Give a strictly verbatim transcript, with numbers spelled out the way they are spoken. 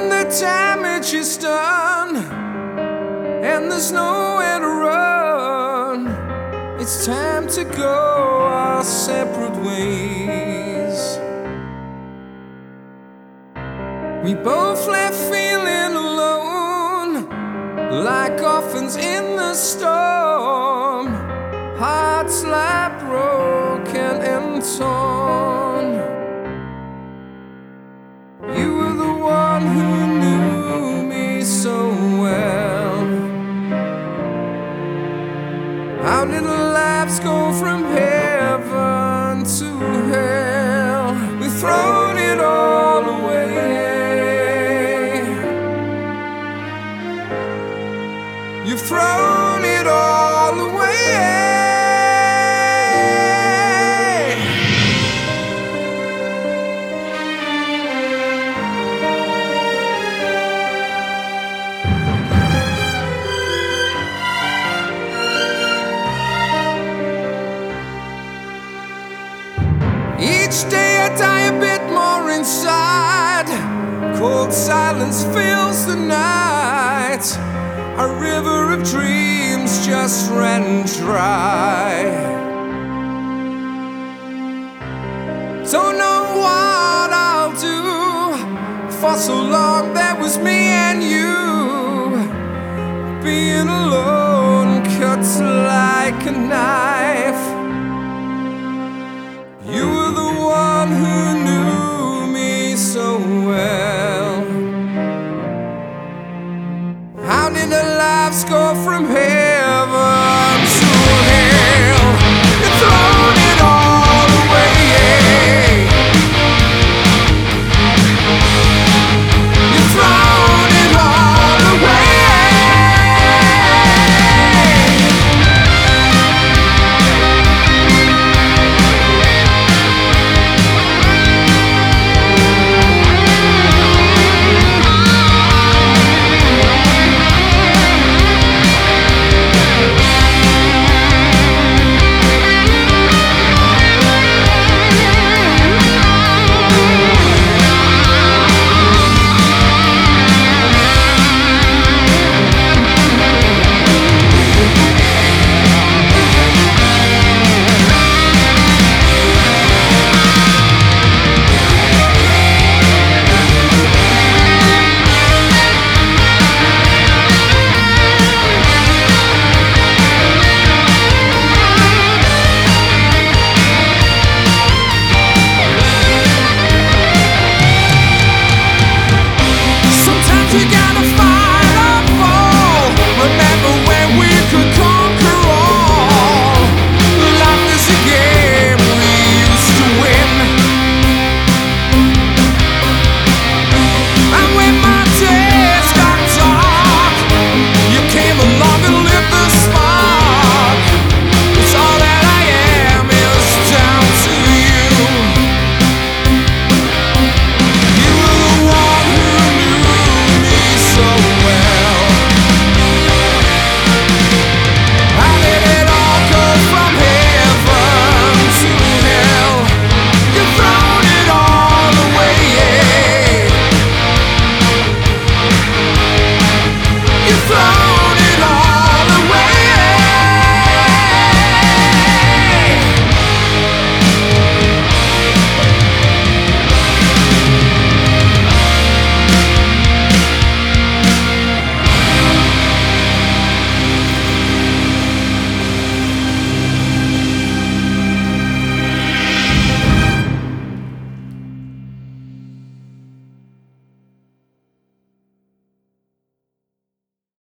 when the damage is done and there's nowhere to run, it's time to go our separate ways. We both left feeling alone, like orphans in the storm, hearts lie broken and torn. You were the one who knew me so well. How did our lives go from heaven to hell? We've thrown it all away. You've thrown it all away. Each day I die a bit more inside. Cold silence fills the night. A river of dreams just ran dry. Don't know what I'll do. For so long there was me and you. Being alone cuts like a knife.